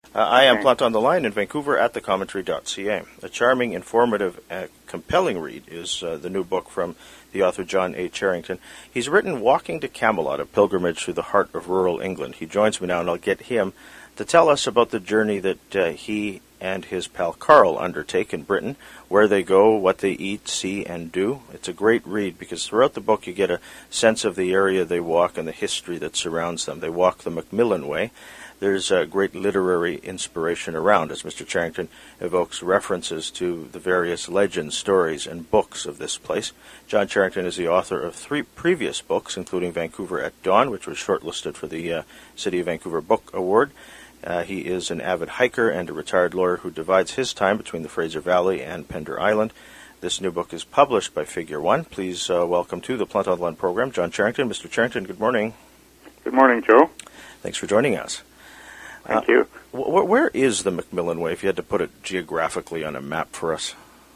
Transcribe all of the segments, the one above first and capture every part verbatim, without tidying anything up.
Uh, I am Okay. Plant on the Line in Vancouver at the commentary dot c a. A charming, informative, uh, compelling read is uh, the new book from the author John A. Charrington. He's written Walking to Camelot, a pilgrimage through the heart of rural England. He joins me now, and I'll get him to tell us about the journey that uh, he and his pal Carl undertake in Britain, where they go, what they eat, see, and do. It's a great read because throughout the book you get a sense of the area they walk and the history that surrounds them. They walk the Macmillan Way. There's a great literary inspiration around, as Mister Charrington evokes references to the various legends, stories, and books of this place. John Charrington is the author of three previous books, including Vancouver at Dawn, which was shortlisted for the uh, City of Vancouver Book Award. Uh, he is an avid hiker and a retired lawyer who divides his time between the Fraser Valley and Pender Island. This new book is published by Figure One. Please uh, welcome to the Plant on the Line program, John Charrington. Mister Charrington, good morning. Good morning, Joe. Thanks for joining us. Thank uh, you. Wh- where is the Macmillan Way, if you had to put it geographically on a map for us?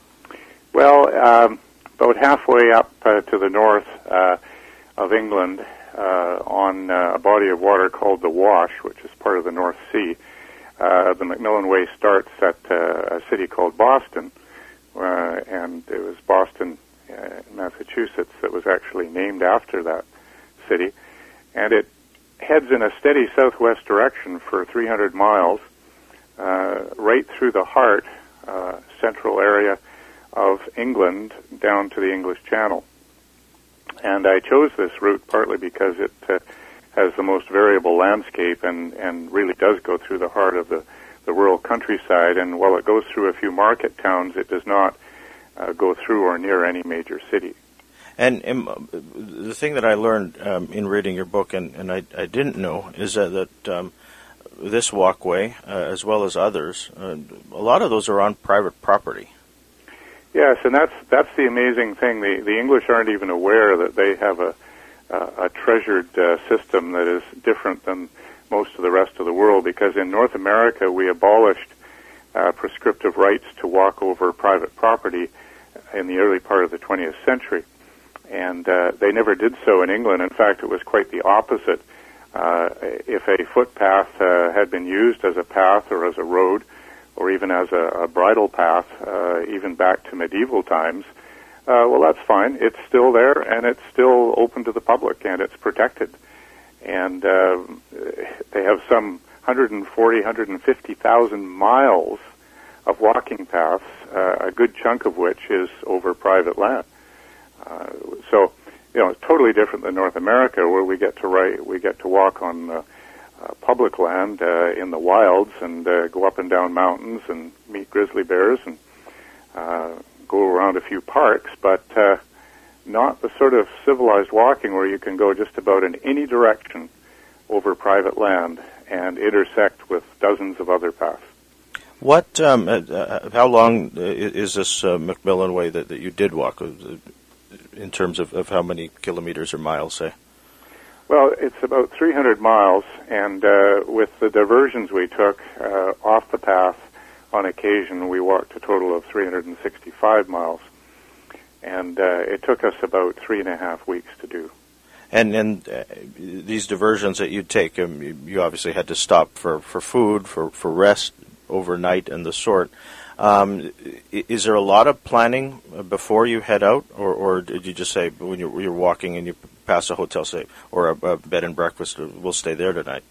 Well, um, about halfway up uh, to the north uh, of England, uh, on uh, a body of water called the Wash, which is part of the North Sea. Uh, the Macmillan Way starts at uh, a city called Boston, uh, and it was Boston, uh, Massachusetts, that was actually named after that city. And it heads in a steady southwest direction for three hundred miles, uh, right through the heart, uh, central area of England, down to the English Channel. And I chose this route partly because it uh, has the most variable landscape and, and really does go through the heart of the, the rural countryside. And while it goes through a few market towns, it does not uh, go through or near any major city. And um, the thing that I learned um, in reading your book, and, and I, I didn't know, is that, that um, this walkway, uh, as well as others, uh, a lot of those are on private property. Yes, and that's that's the amazing thing. The the English aren't even aware that they have a a, a treasured uh, system that is different than most of the rest of the world. Because in North America, we abolished uh, prescriptive rights to walk over private property in the early part of the twentieth century, and uh, they never did so in England. In fact, it was quite the opposite. Uh, if a footpath uh, had been used as a path or as a road, or even as a, a bridle path, uh, even back to medieval times, uh, well, that's fine. It's still there, and it's still open to the public, and it's protected. And uh, they have some one hundred forty, one hundred fifty thousand miles of walking paths, uh, a good chunk of which is over private land. Uh, so, you know, it's totally different than North America, where we get to write, we get to walk on uh, Uh, public land uh, in the wilds and uh, go up and down mountains and meet grizzly bears and uh, go around a few parks, but uh, not the sort of civilized walking where you can go just about in any direction over private land and intersect with dozens of other paths. What? Um, uh, uh, how long is this uh, Macmillan Way that, that you did walk, uh, in terms of, of how many kilometers or miles, say? Well, it's about three hundred miles, and uh, with the diversions we took uh, off the path, on occasion we walked a total of three hundred sixty-five miles, and uh, it took us about three and a half weeks to do. And and uh, these diversions that you'd take, um, you, you obviously had to stop for, for food, for, for rest overnight and the sort. Um, is there a lot of planning before you head out, or, or did you just say when you're, you're walking and you pass a hotel, say, or a, a bed and breakfast, we'll stay there tonight?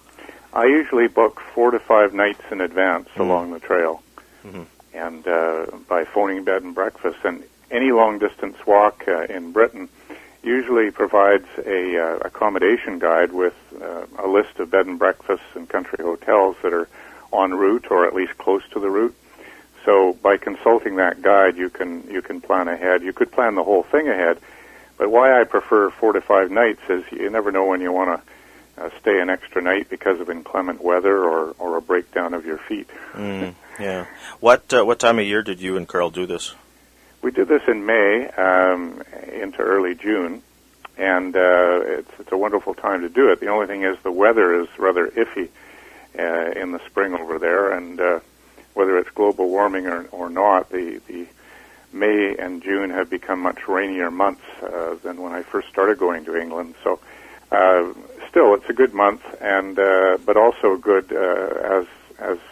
I usually book four to five nights in advance mm-hmm. along the trail, mm-hmm. and uh, by phoning bed and breakfast. And any long-distance walk uh, in Britain usually provides a uh, accommodation guide with uh, a list of bed and breakfasts and country hotels that are en route or at least close to the route. So by consulting that guide, you can you can plan ahead. You could plan the whole thing ahead. But why I prefer four to five nights is you never know when you want to uh, stay an extra night because of inclement weather or, or a breakdown of your feet. Mm, yeah. What uh, what time of year did you and Carl do this? We did this in May um, into early June, and uh, it's, it's a wonderful time to do it. The only thing is the weather is rather iffy uh, in the spring over there, and uh, whether it's global warming or, or not, the, the May and June have become much rainier months uh, than when I first started going to England. So uh, still, it's a good month, and uh, but also good uh, as as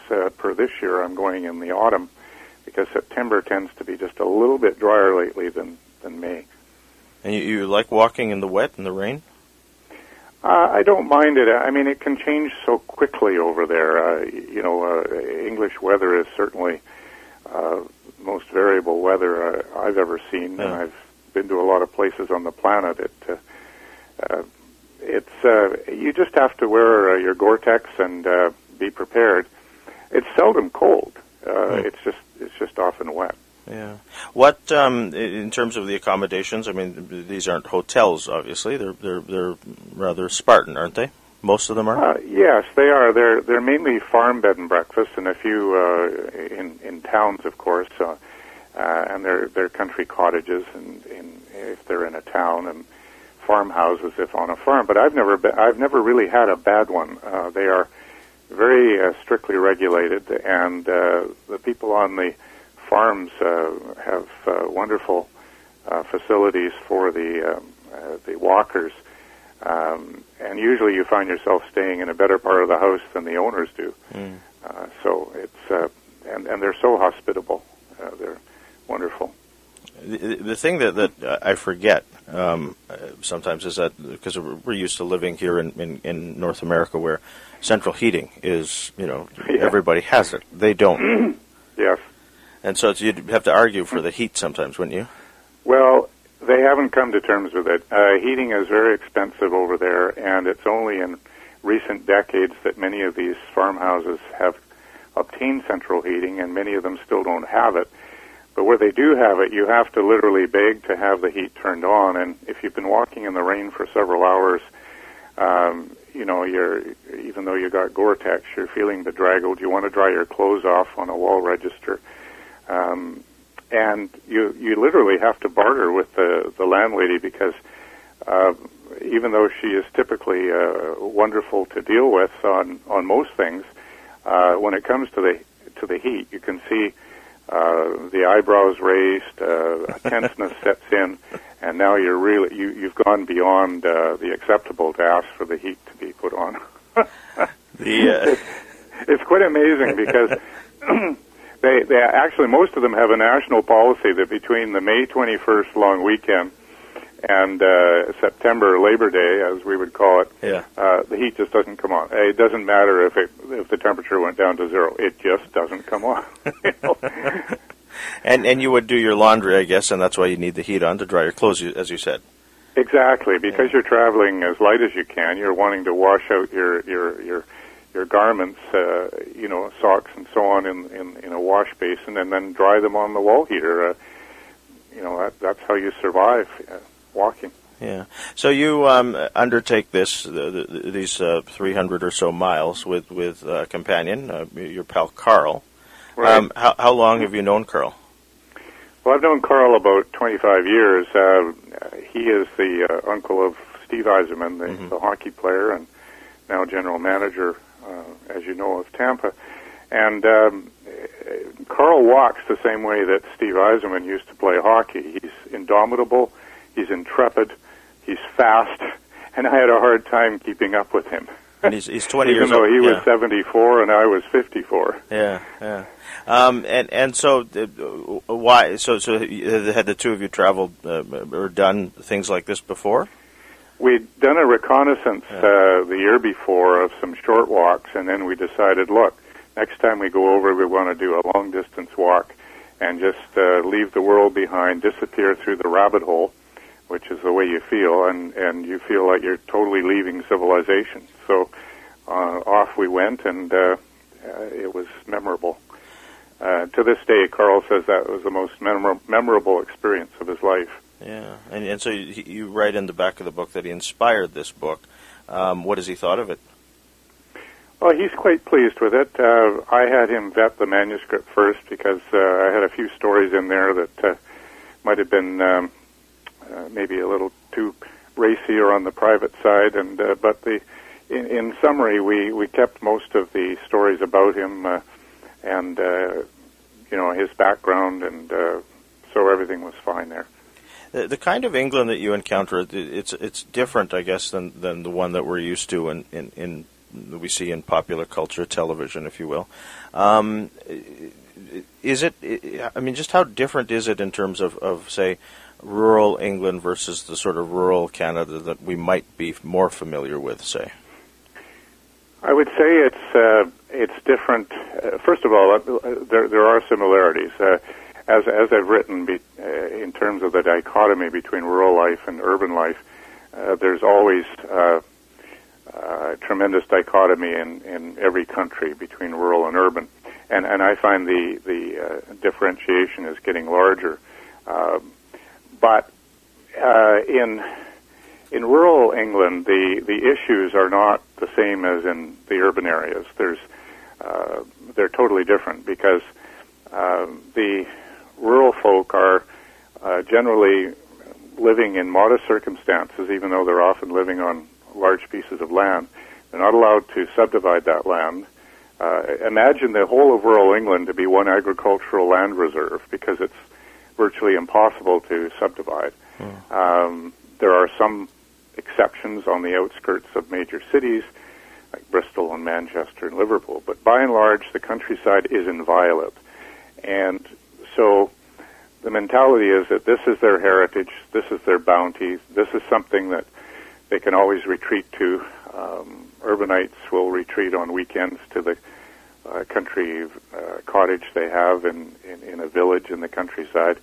for this year, I'm going in the autumn because September tends to be just a little bit drier lately than, than May. And you, you like walking in the wet and the rain? Uh, I don't mind it. I mean, it can change so quickly over there. Uh, you know, uh, English weather is certainly uh, most variable weather uh, I've ever seen, yeah. and I've been to a lot of places on the planet. It, uh, uh, it's uh, you just have to wear uh, your Gore-Tex and uh, be prepared. It's seldom cold. Uh, mm. It's just it's just often wet. Yeah. What um, in terms of the accommodations? I mean, these aren't hotels, obviously. They're they're they're rather Spartan, aren't they? Most of them are. Uh, yes, they are. They're they're mainly farm bed and breakfast, and a few uh, in in towns, of course. Uh, uh, and they're they're country cottages, and in, if they're in a town, and farmhouses if on a farm. But I've never been, I've never really had a bad one. Uh, they are very uh, strictly regulated, and uh, the people on the farms uh, have uh, wonderful uh, facilities for the um, uh, the walkers, um, and usually you find yourself staying in a better part of the house than the owners do. Mm. Uh, so it's uh, and and they're so hospitable. Uh, they're wonderful. The, the thing that that I forget um, sometimes is that because we're used to living here in, in, in North America, where central heating is, you know, yeah. everybody has it. They don't. Yes. And so it's, you'd have to argue for the heat sometimes, wouldn't you? Well, they haven't come to terms with it. Uh, heating is very expensive over there, and it's only in recent decades that many of these farmhouses have obtained central heating, and many of them still don't have it. But where they do have it, you have to literally beg to have the heat turned on, and if you've been walking in the rain for several hours, um, you know, you're even though you got Gore-Tex, you're feeling bedraggled. You want to dry your clothes off on a wall register. Um, and you you literally have to barter with the, the landlady because uh, even though she is typically uh, wonderful to deal with on, on most things, uh, when it comes to the to the heat, you can see uh, the eyebrows raised, uh, a tenseness sets in, and now you're really you you've gone beyond uh, the acceptable to ask for the heat to be put on. the, uh... it's, it's quite amazing because. They, they actually, most of them have a national policy that between the May twenty-first long weekend and uh, September Labor Day, as we would call it, yeah. uh, the heat just doesn't come on. It doesn't matter if it if the temperature went down to zero; it just doesn't come on. You know? and and you would do your laundry, I guess, and that's why you need the heat on to dry your clothes, as you said. Exactly, because yeah. you're traveling as light as you can. You're wanting to wash out your your your. your garments, uh, you know, socks and so on in, in, in a wash basin and then dry them on the wall heater. Uh, you know, that, that's how you survive uh, walking. Yeah. So you um, undertake this, the, the, these uh, three hundred or so miles with, with a companion, uh, your pal Carl. Right. Um, how, how long have you known Carl? Well, I've known Carl about twenty-five years. Uh, he is the uh, uncle of Steve Yzerman, the, mm-hmm. the hockey player and now general manager, Uh, as you know, of Tampa. And um, Carl walks the same way that Steve Yzerman used to play hockey. He's indomitable, he's intrepid, he's fast, and I had a hard time keeping up with him. And he's, he's twenty Even years old. Even though he yeah. was seventy-four and I was fifty-four. Yeah, yeah. Um, and and so uh, why? So so had the two of you traveled uh, or done things like this before? We'd done a reconnaissance uh, the year before of some short walks, and then we decided, look, next time we go over, we want to do a long-distance walk and just uh, leave the world behind, disappear through the rabbit hole, which is the way you feel, and, and you feel like you're totally leaving civilization. So uh, off we went, and uh, uh, it was memorable. Uh, to this day, Carl says that was the most memor- memorable experience of his life. Yeah, and, and so you, you write in the back of the book that he inspired this book. Um, what has he thought of it? Well, he's quite pleased with it. Uh, I had him vet the manuscript first because uh, I had a few stories in there that uh, might have been um, uh, maybe a little too racy or on the private side. And uh, but the in, in summary, we, we kept most of the stories about him uh, and uh, you know his background, and uh, so everything was fine there. The, the kind of England that you encounter, it's it's different, I guess, than, than the one that we're used to in, in, in that we see in popular culture, television, if you will. Um, is it, I mean, just how different is it in terms of, of, say, rural England versus the sort of rural Canada that we might be more familiar with, say? I would say it's uh, it's different. Uh, first of all, uh, there there are similarities. Uh, as as I've written, be, uh, in terms of the dichotomy between rural life and urban life, uh, there's always uh, uh, tremendous dichotomy in, in every country between rural and urban, and and I find the the uh, differentiation is getting larger. Uh, but uh, in In rural England, the, the issues are not the same as in the urban areas. There's, uh, they're totally different because uh, the rural folk are uh, generally living in modest circumstances, even though they're often living on large pieces of land. They're not allowed to subdivide that land. Uh, imagine the whole of rural England to be one agricultural land reserve because it's virtually impossible to subdivide. Mm. Um, there are some exceptions on the outskirts of major cities like Bristol and Manchester and Liverpool, but by and large the countryside is inviolate. And so the mentality is that this is their heritage, this is their bounty, this is something that they can always retreat to. Um, urbanites will retreat on weekends to the uh, country uh, cottage they have in, in, in a village in the countryside.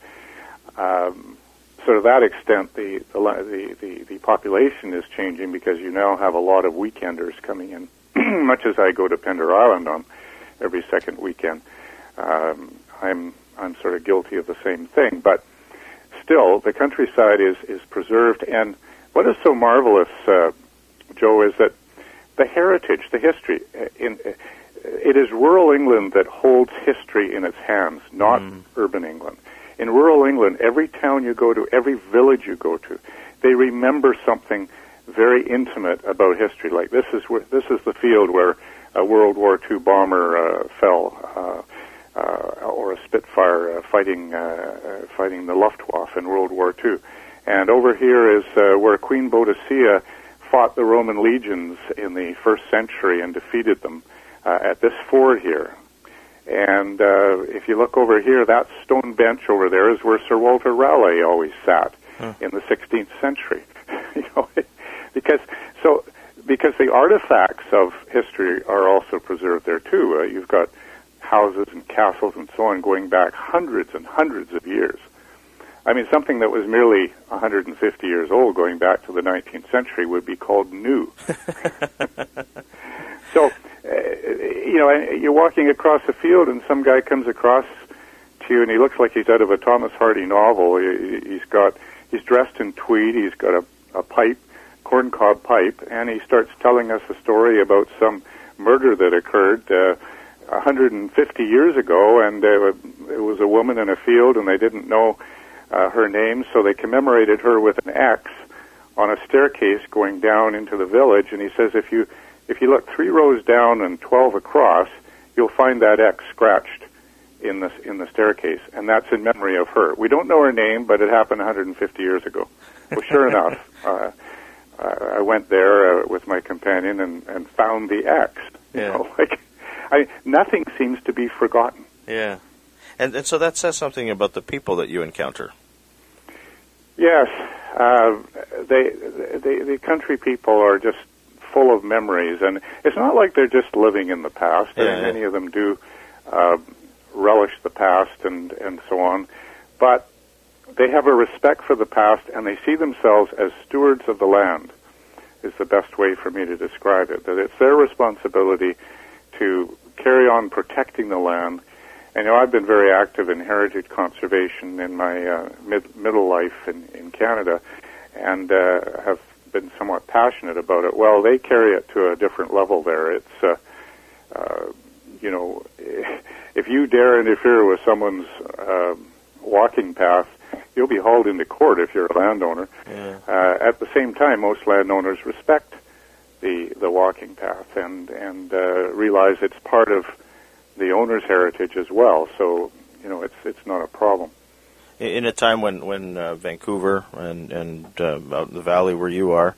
Um, So to that extent, the the, the the population is changing because you now have a lot of weekenders coming in. Much as I go to Pender Island on every second weekend, um, I'm I'm sort of guilty of the same thing. But still, the countryside is is preserved. And what is so marvelous, uh, Joe, is that the heritage, the history, in it is rural England that holds history in its hands, not mm. urban England. In rural England, every town you go to, every village you go to, they remember something very intimate about history. Like this is where, this is the field where a World War Two bomber uh, fell, uh, uh, or a Spitfire uh, fighting uh, fighting the Luftwaffe in World War Two. And over here is uh, where Queen Boadicea fought the Roman legions in the first century and defeated them uh, at this ford here. And uh, if you look over here, that stone bench over there is where Sir Walter Raleigh always sat huh. in the sixteenth century. you know, because so because the artifacts of history are also preserved there too. Uh, you've got houses and castles and so on going back hundreds and hundreds of years. I mean, something that was merely one hundred fifty years old going back to the nineteenth century would be called new. So, uh, you know, you're walking across a field and some guy comes across to you and he looks like he's out of a Thomas Hardy novel. He, he's got, he's dressed in tweed, he's got a, a pipe, corncob pipe, and he starts telling us a story about some murder that occurred uh, one hundred fifty years ago, and uh, it was a woman in a field and they didn't know uh, her name, so they commemorated her with an X on a staircase going down into the village, and he says if you If you look three rows down and twelve across, you'll find that X scratched in the in the staircase, and that's in memory of her. We don't know her name, but it happened one hundred fifty years ago. Well, sure enough, uh, I went there uh, with my companion and, and found the X. You yeah. know, like, I nothing seems to be forgotten. Yeah, and and so that says something about the people that you encounter. Yes, uh, they, they the country people are just full of memories, and it's not like they're just living in the past. Yeah, and yeah. Many of them do uh, relish the past and, and so on, but they have a respect for the past, and they see themselves as stewards of the land, is the best way for me to describe it, that it's their responsibility to carry on protecting the land. And, you know, I've been very active in heritage conservation in my uh, mid, middle life in, in Canada, and uh, have been somewhat passionate about it. Well, they carry it to a different level there. It's, uh, uh, you know, if you dare interfere with someone's uh, walking path, you'll be hauled into court if you're a landowner. Yeah. Uh, at the same time, most landowners respect the the walking path and and uh, realize it's part of the owner's heritage as well. So, you know, it's it's not a problem. In a time when when uh, Vancouver and and uh, out in the valley where you are,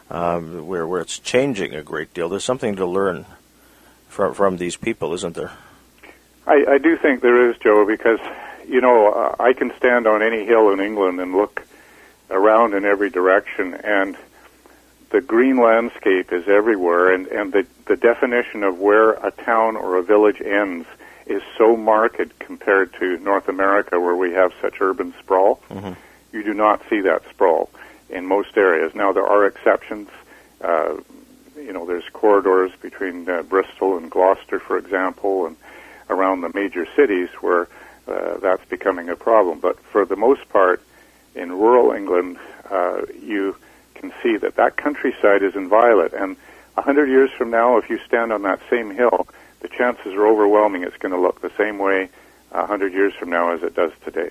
um, where where it's changing a great deal. There's something to learn from from these people, isn't there? I, I do think there is, Joe, because, you know, uh, I can stand on any hill in England and look around in every direction, and the green landscape is everywhere, and, and the, the definition of where a town or a village ends is so marked compared to North America, where we have such urban sprawl. Mm-hmm. You do not see that sprawl in most areas. Now, there are exceptions. Uh, you know, there's corridors between uh, Bristol and Gloucester, for example, and around the major cities where uh, that's becoming a problem. But for the most part, in rural England, uh, you can see that that countryside is inviolate. And a hundred years from now, if you stand on that same hill, the chances are overwhelming it's going to look the same way a hundred years from now as it does today.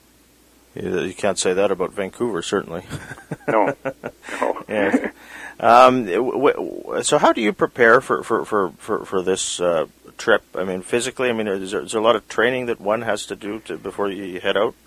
You can't say that about Vancouver, certainly. No, no. Yeah. Um, w- w- so how do you prepare for, for, for, for, for this uh, trip? I mean, physically, I mean, is there, is there a lot of training that one has to do to, before you head out?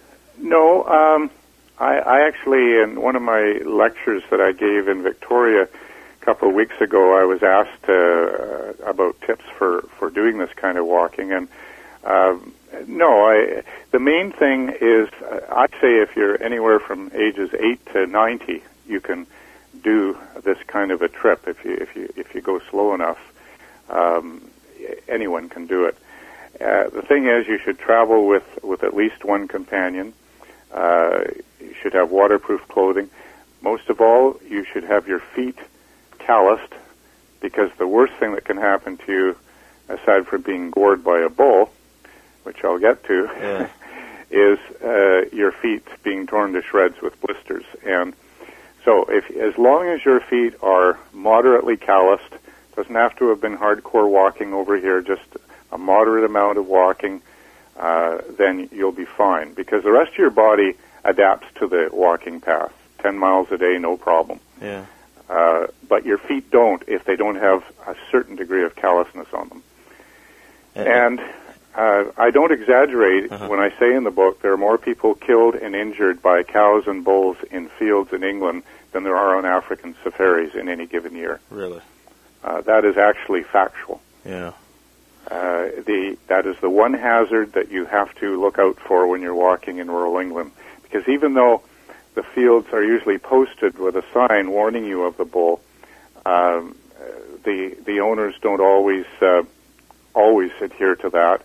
No, um, I, I actually, in one of my lectures that I gave in Victoria a couple of weeks ago, I was asked uh, about tips for, for doing this kind of walking, and um, no, I, the main thing is, uh, I'd say if you're anywhere from ages eight to ninety, you can do this kind of a trip if you if you if you go slow enough. Um, anyone can do it. Uh, the thing is, you should travel with with at least one companion. Uh, you should have waterproof clothing. Most of all, you should have your feet calloused, because the worst thing that can happen to you, aside from being gored by a bull, which I'll get to, yeah. is uh, your feet being torn to shreds with blisters. And so if as long as your feet are moderately calloused, doesn't have to have been hardcore walking over here, just a moderate amount of walking, uh, then you'll be fine. Because the rest of your body adapts to the walking path. Ten miles a day, no problem. Yeah. Uh, but your feet don't if they don't have a certain degree of callousness on them. Uh-huh. And uh, I don't exaggerate uh-huh. when I say in the book there are more people killed and injured by cows and bulls in fields in England than there are on African safaris in any given year. Really? Uh, that is actually factual. Yeah. Uh, the that is the one hazard that you have to look out for when you're walking in rural England, because even though the fields are usually posted with a sign warning you of the bull, um, the the owners don't always uh, always adhere to that,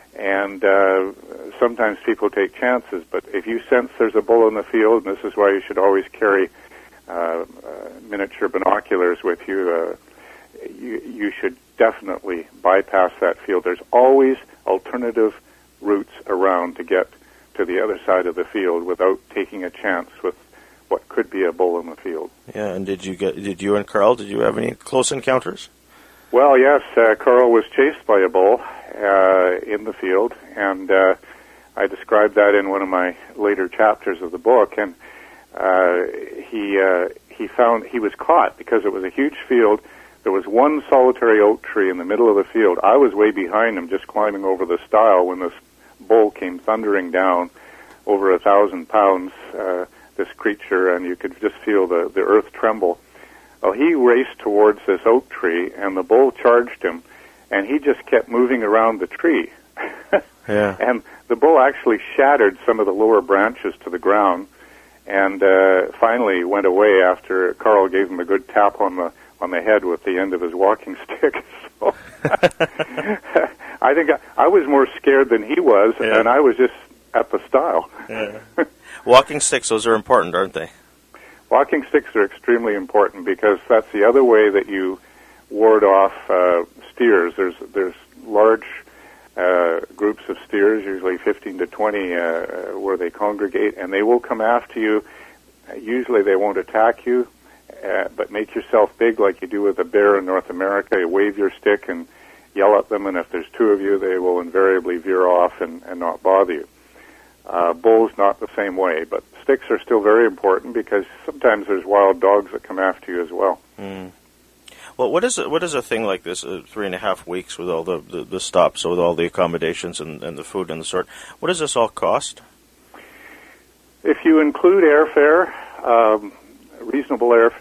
and uh, sometimes people take chances. But if you sense there's a bull in the field, and this is why you should always carry uh, uh, miniature binoculars with you, uh, you you should definitely bypass that field. There's always alternative routes around to get to the other side of the field without taking a chance with what could be a bull in the field. Yeah, and did you get? Did you and Carl? Did you have any close encounters? Well, yes. Uh, Carl was chased by a bull uh, in the field, and uh, I described that in one of my later chapters of the book. And uh, he uh, he found he was caught because it was a huge field. There was one solitary oak tree in the middle of the field. I was way behind him, just climbing over the stile when this bull came thundering down, over a thousand pounds, uh, this creature, and you could just feel the, the earth tremble. Well, he raced towards this oak tree, and the bull charged him, and he just kept moving around the tree. Yeah. And the bull actually shattered some of the lower branches to the ground, and uh, finally went away after Carl gave him a good tap on the on the head with the end of his walking stick. So I think I, I was more scared than he was, yeah. and I was just at the stile. Yeah. Walking sticks, those are important, aren't they? Walking sticks are extremely important because that's the other way that you ward off uh, steers. There's there's large uh, groups of steers, usually fifteen to twenty, uh, where they congregate, and they will come after you. Uh, usually they won't attack you. Uh, but make yourself big like you do with a bear in North America. You wave your stick and yell at them, and if there's two of you, they will invariably veer off and, and not bother you. Uh, bulls, not the same way, but sticks are still very important because sometimes there's wild dogs that come after you as well. Mm. Well, what is a, what is a thing like this, uh, three and a half weeks with all the, the, the stops, with all the accommodations and, and the food and the sort, what does this all cost? If you include airfare, um, reasonable airfare,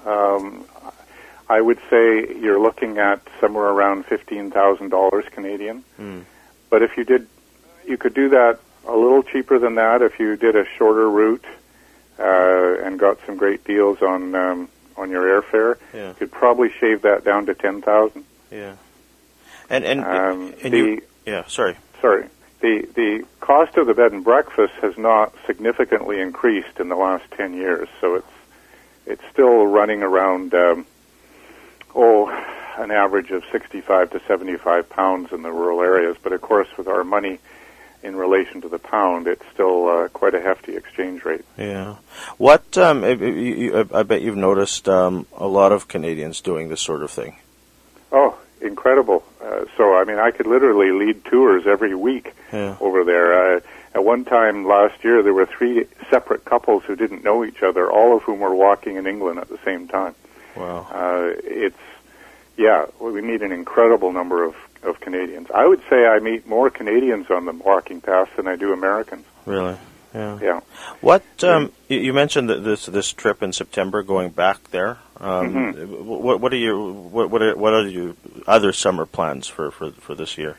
um, I would say you're looking at somewhere around fifteen thousand dollars Canadian. Mm. But if you did, you could do that a little cheaper than that if you did a shorter route uh, and got some great deals on um, on your airfare. Yeah. You could probably shave that down to ten thousand. Yeah. And and, um, and the, you, yeah, sorry. Sorry. The the cost of the bed and breakfast has not significantly increased in the last ten years, so it's it's still running around um, oh an average of sixty-five to seventy-five pounds in the rural areas. But of course, with our money in relation to the pound, it's still uh, quite a hefty exchange rate. Yeah. What um, I, I, I bet you've noticed um, a lot of Canadians doing this sort of thing. Oh, incredible. Uh, so, I mean, I could literally lead tours every week yeah. over there. Uh, at one time last year, there were three separate couples who didn't know each other, all of whom were walking in England at the same time. Wow. Uh, it's, yeah, we meet an incredible number of, of Canadians. I would say I meet more Canadians on the walking paths than I do Americans. Really? Yeah. Yeah. What um, you, you mentioned that this this trip in September, going back there. Um, mm-hmm. What what are your what what are, what are your other summer plans for, for, for this year?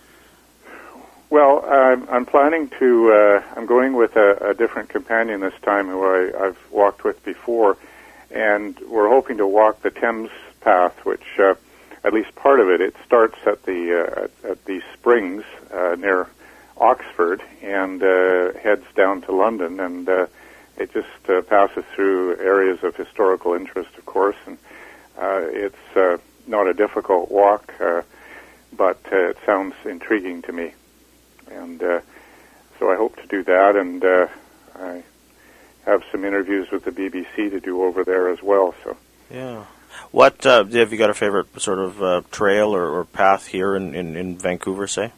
Well, I'm, I'm planning to. Uh, I'm going with a, a different companion this time, who I, I've walked with before, and we're hoping to walk the Thames Path, which uh, at least part of it. It starts at the uh, at, at the springs uh, near Oxford and uh, heads down to London, and uh, it just uh, passes through areas of historical interest, of course, and uh, it's uh, not a difficult walk, uh, but uh, it sounds intriguing to me, and uh, so I hope to do that, and uh, I have some interviews with the B B C to do over there as well. So, yeah. What uh, have you got a favorite sort of uh, trail or, or path here in, in, in Vancouver, say?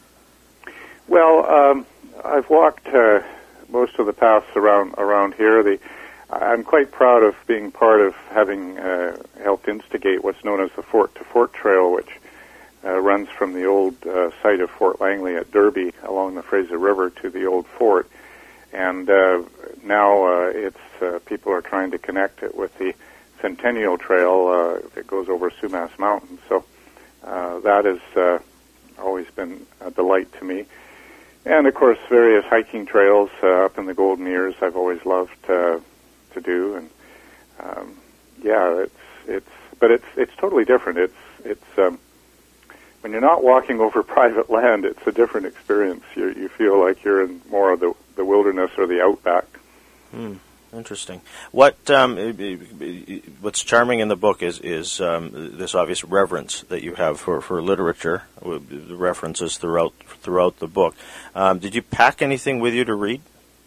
Well, um, I've walked uh, most of the paths around around here. The, I'm quite proud of being part of having uh, helped instigate what's known as the Fort to Fort Trail, which uh, runs from the old uh, site of Fort Langley at Derby along the Fraser River to the old fort. And uh, now uh, it's uh, people are trying to connect it with the Centennial Trail uh, that goes over Sumas Mountain. So uh, that has uh, always been a delight to me. And, of course, various hiking trails uh, up in the Golden Ears I've always loved uh, to do. And, um, yeah, it's, it's, but it's, it's totally different. It's, it's, um, when you're not walking over private land, it's a different experience. You, you feel like you're in more of the, the wilderness or the outback. Hmm. Interesting. What um, what's charming in the book is is um, this obvious reverence that you have for, for literature. The references throughout throughout the book. Um, did you pack anything with you to read?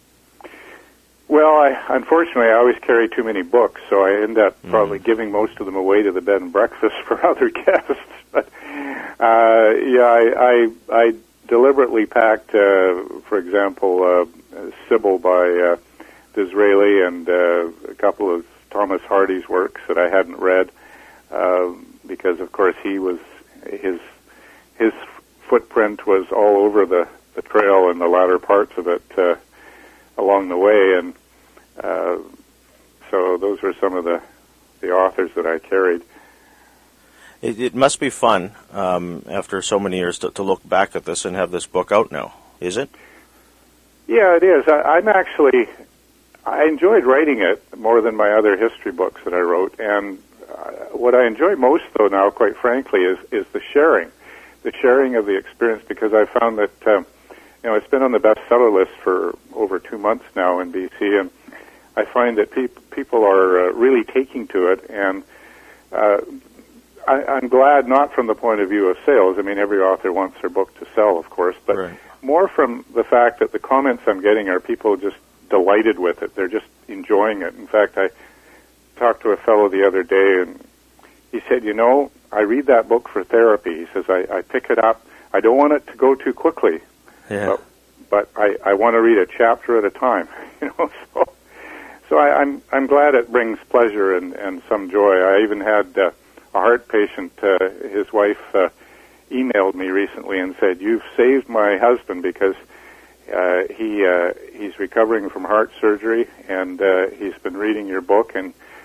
Well, I, unfortunately, I always carry too many books, so I end up probably mm. giving most of them away to the bed and breakfast for other guests. But uh, yeah, I, I I deliberately packed, uh, for example, uh, Sybil by Uh, Disraeli and uh, a couple of Thomas Hardy's works that I hadn't read uh, because, of course, he was his his footprint was all over the, the trail and the latter parts of it uh, along the way, and uh, so those were some of the the authors that I carried. It, it must be fun um, after so many years to, to look back at this and have this book out now, is it? Yeah, it is. I, I'm actually. I enjoyed writing it more than my other history books that I wrote, and uh, what I enjoy most, though, now, quite frankly, is, is the sharing, the sharing of the experience, because I found that, um, you know, it's been on the bestseller list for over two months now in B C, and I find that peop- people are uh, really taking to it, and uh, I, I'm glad not from the point of view of sales. I mean, every author wants their book to sell, of course, but right. more from the fact that the comments I'm getting are people just delighted with it. They're just enjoying it. In fact, I talked to a fellow the other day, and he said, you know, I read that book for therapy. He says, I, I pick it up. I don't want it to go too quickly, yeah. but, but I, I want to read a chapter at a time. You know, so so I, I'm I'm glad it brings pleasure and, and some joy. I even had uh, a heart patient. Uh, his wife uh, emailed me recently and said, "You've saved my husband because." Uh, he uh, he's recovering from heart surgery, and uh, he's been reading your book, and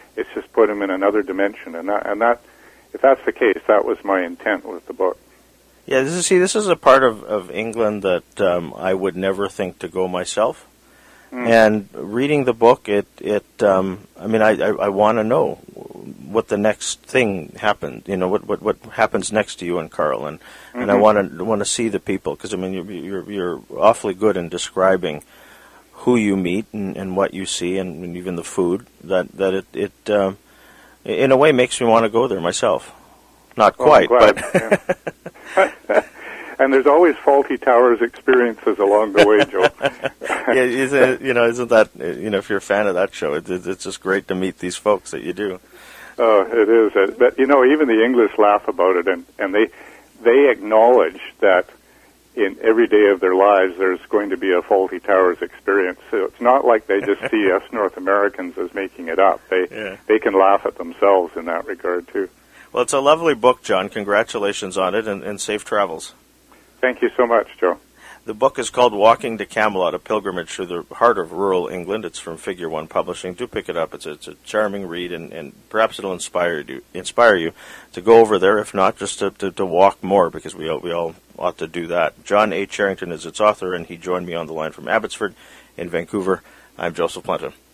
it's just put him in another dimension. And that, and that, if that's the case, that was my intent with the book. Yeah, this is, see, this is a part of, of England that um, I would never think to go myself. Mm. And reading the book, it, it um, I mean, I, I, I want to know what the next thing happened, you know, what, what, what happens next to you and Carl, and, mm-hmm. and I want to want to see the people, because, I mean, you're, you're, you're awfully good in describing who you meet and, and what you see, and, and even the food, that, that it, it um, in a way makes me want to go there myself. Not quite, well, but... Yeah. And there's always Faulty Towers experiences along the way, Joe. Yeah, isn't, you know, isn't that, you know, if you're a fan of that show, it, it's just great to meet these folks that you do. Oh, it is. But, you know, even the English laugh about it, and, and they they acknowledge that in every day of their lives there's going to be a Faulty Towers experience. So it's not like they just see us North Americans as making it up. They yeah. they can laugh at themselves in that regard, too. Well, it's a lovely book, John. Congratulations on it, and, and safe travels. Thank you so much, Joe. The book is called Walking to Camelot, a pilgrimage through the heart of rural England. It's from Figure One Publishing. Do pick it up. It's a, it's a charming read, and, and perhaps it'll inspire you, inspire you to go over there, if not, just to, to, to walk more, because we all, we all ought to do that. John A. Charrington is its author, and he joined me on the line from Abbotsford in Vancouver. I'm Joseph Plenton.